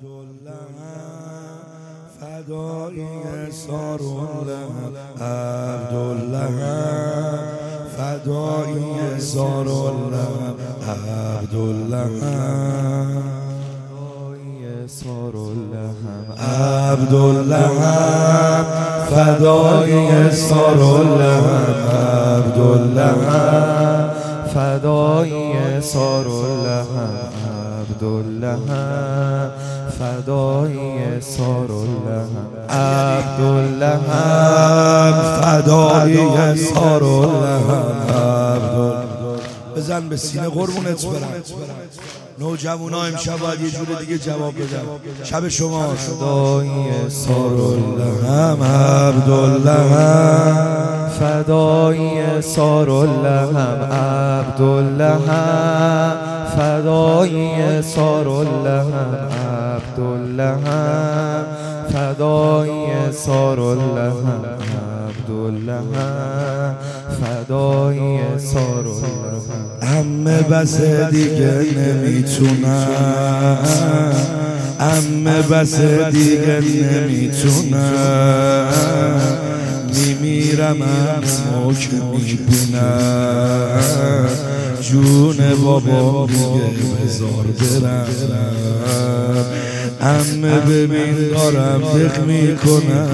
فدایی سارالله عبدالله فدایی سارالله عبدالله عبدالله فدایی سارالله عبدالله فدایی سارالله عبدالله فدایی سارالله عبدالله فدایی سارالله عبدالله. بزن به سینه قربونت برم. نوجوانا امشب باید یه جور دیگه جواب بدن. شب شما فدایی سارالله عبدالله فدایی سارالله عبدالله فدایی سارالله عبدالله فدایی سارالله عبدالله فدایی سارالله. عمه بس دیگه نمیتونم، عمه بس دیگه نمیتونم، میمیرم اما که میبینم جون بابا میگه بذار برم. عمه ببین دارم دق میکنم،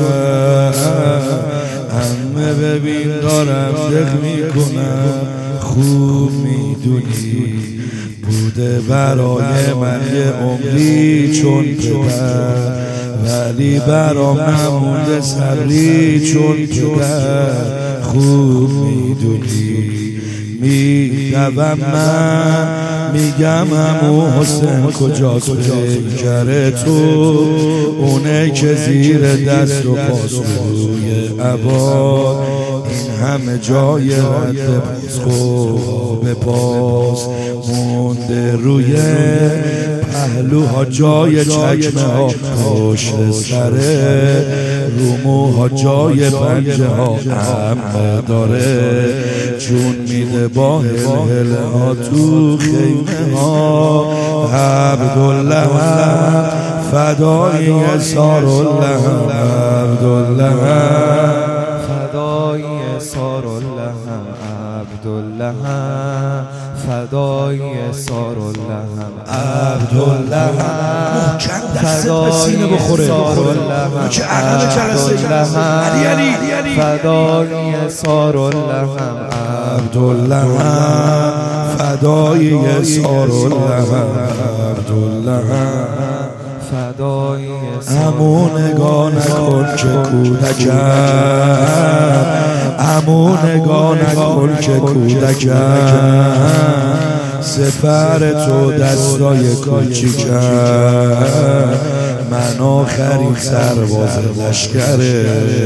عمه ببین دارم دق میکنم. خوب میدونی بوده برای من یه عمری چون پدر، ولی برام نمونده صبری چون پدر. خوب میدونی میدوم من میگم عمو حسین کجاست پیکر تو، اونه که زیر دست و پاس روی عبا، این همه جای رد پاس به پاس مونده روی پهلوها جای چکمه ها پشت سره، روموها جای پنجه ها عمه داره جون میده با هل ها تو خیمه ها. عبدالله فدایی سارالله عبدالله فدایی سارالله عبدالله فدایی سارالله عبدالله. محکم دستت به سینه بخوره که عقل جلسه علی فدایی سارالله عبدالله فدایی سارالله عبدالله فدایی عمو نگاه نکن که کودکم، عمو نگاه نکن که کودکم، سپر تو دستای کوچیکم، من آخرین سرباز لشکره،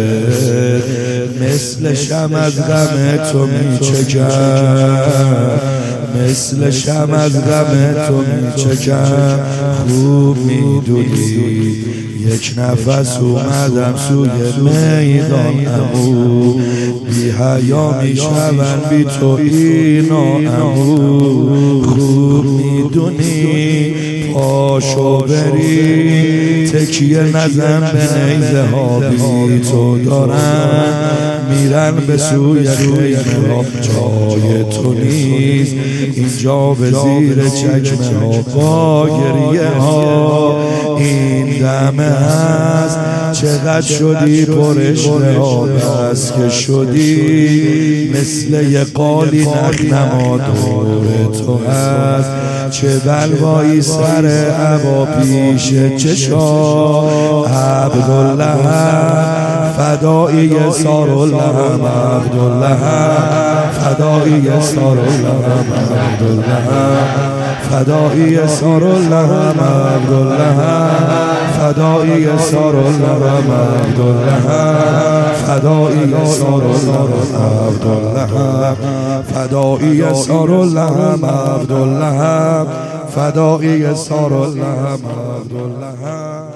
مثلشم از غم تو میچکم، مثلشم از غم تو میچکم. خوب میدونی یک نفس اومدم سوی میدان عمو، بی حیا میشون بی تو اینا عمو. خوب میدونی پاشو بری تکیه نزن به نیزه ها، بی تو دارن میرن به سوی خیمه ها، جای تو نیست اینجا به زیر چکمه ها با گریه ها. این دمه هست چقدر شدی پرشنه ها، بس که شدی مثل یه قالی نخنما دور تو هست، چه بلوایی سر عبا پیش چشا. عبدالله فدایی سارالله عبدالله فدایی سارالله عبدالله فدایی سارالله عبدالله فدایی سارالله عبدالله فدایی سارالله عبدالله فدایی سارالله عبدالله فدایی سارالله عبدالله.